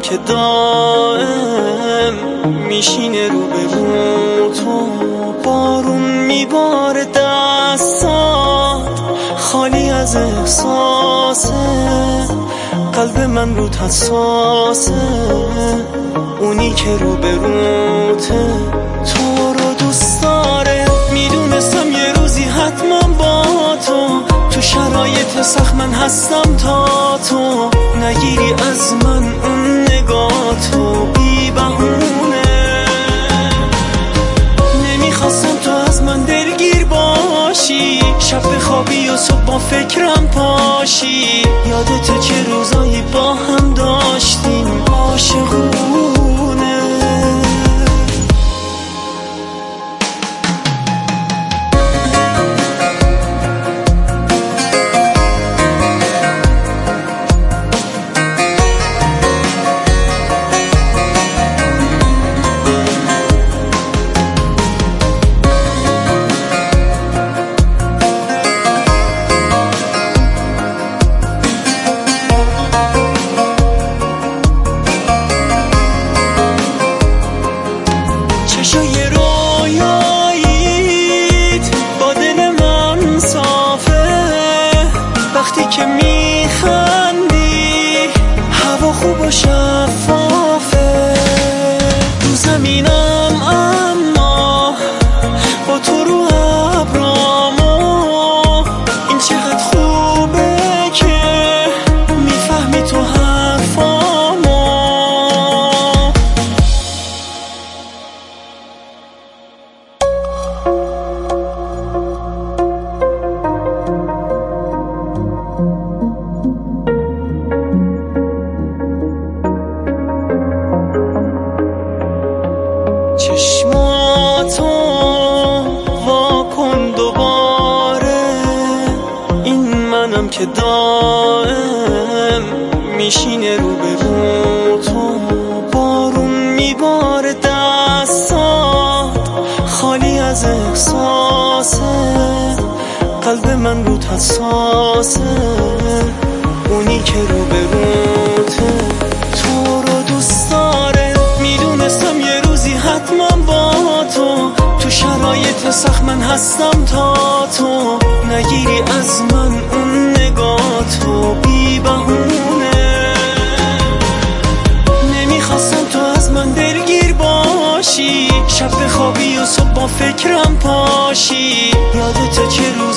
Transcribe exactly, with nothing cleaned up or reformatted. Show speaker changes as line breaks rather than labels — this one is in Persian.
که دائم میشینه رو به رو تو، بارون میباره دستات خالی از احساسه، قلب من رو حساسه، اونی که رو به روته تو رو دوست داره. میدونستم یه روزی حتما با تو، تو شرایط سخت من هستم تا تو نگیری از من اون نگاه تو بی بهونه. نمیخواستم تو از من دلگیر باشی، شب بخوابی و صبح با فکرم پاشی، یادت چه روزایی با هم داشتیم عاشقونه. چشای رویاییت با دل من صافه، وقتی که میخندی هوا خوب و شفافه، رو زمینم اما با تو رو ابرامو، این چقدر خوبه که میفهمی تو حرفامو. چشماتو وا کن دوباره، این منم که دائم میشینه رو به رو تو، بارون میباره دستات خالی از احساسه، قلب من رو حساسه، اونی که رو به روته تو رو دوست داره. میدونستم یه روزی حتما با تو، تو شرایط سخت من هستم تا تو نگیری از من اون نگاه تو بی بهونه. نمیخواستم تو از من دلگیر باشی، شب بخوابی و صبح با فکرم پاشی، یادت چه روز